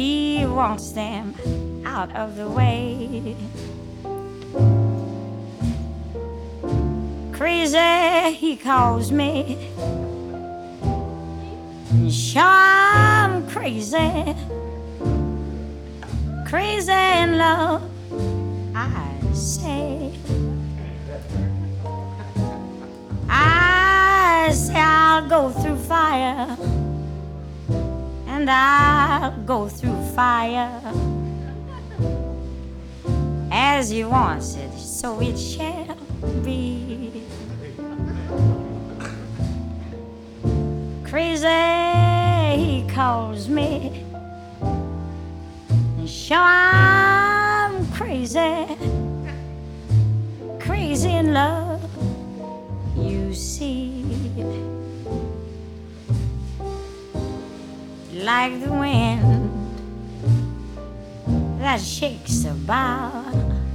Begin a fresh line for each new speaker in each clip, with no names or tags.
he wants them out of the way. Crazy, he calls me. Sure, I'm crazy. Crazy in love, I say. I say I'll go through fire, and I'll go through fire. As he wants it, so it shall be. Crazy, he calls me. Sure, I'm crazy. Crazy in love, you see. Like the wind that shakes the bough,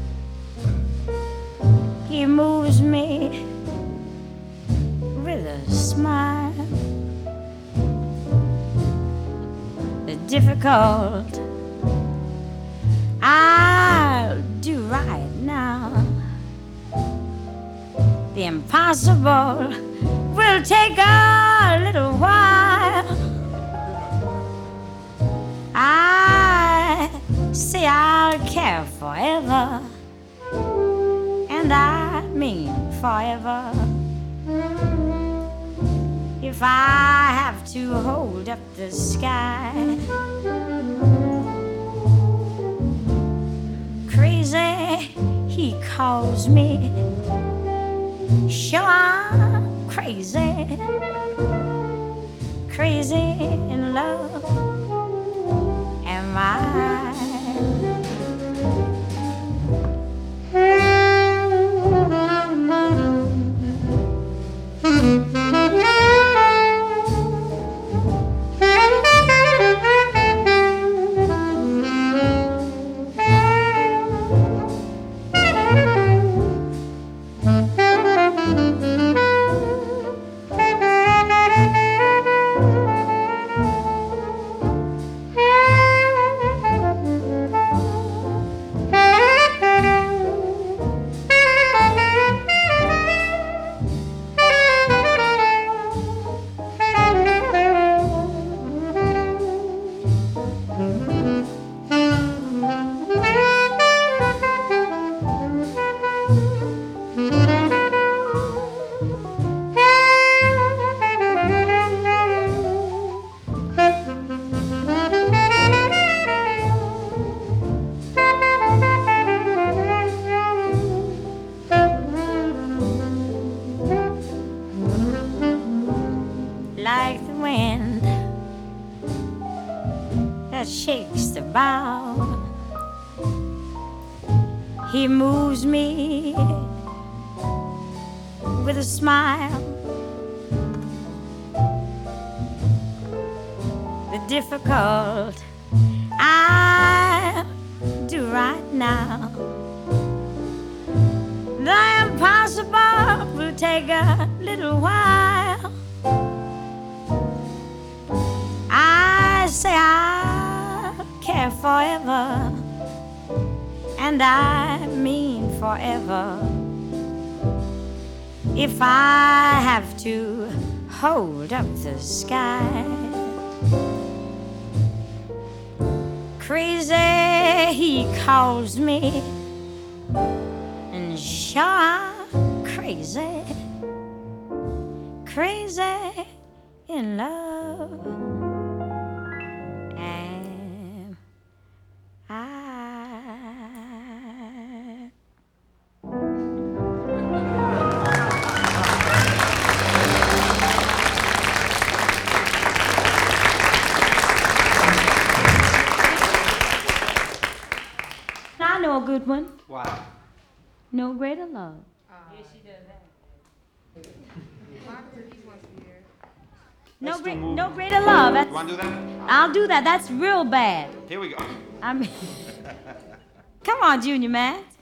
he moves me with a smile. The difficult I'll do right now. The impossible will take a little while. I say I'll care forever, and I mean forever. If I have to hold up the sky, crazy, he calls me. Sure, I'm crazy. Crazy in love, am I? Like the wind that shakes the bough, he moves me with a smile. The difficult I'll do right now. The impossible will take a little while. I say I'll care forever, and I mean forever. If I have to hold up the sky, crazy, he calls me. And sure, I'm crazy. Crazy in love, am I? I know a good one.
Wow.
No greater love.
Yes, she does that.
No greater love.
You want to do that?
I'll do that. That's real bad.
Here we go.
I mean, come on, Junior Matt.